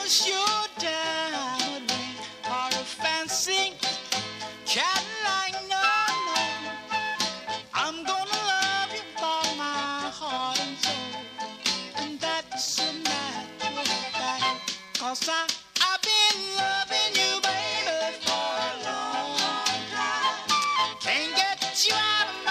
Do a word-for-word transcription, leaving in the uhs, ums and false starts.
was your diamond ring or a fancy Cadillac, no, no. I'm gonna love you for my heart and soul, and that's a natural fact. Cause I, I've been loving you, baby, for a long time. Can't get you out of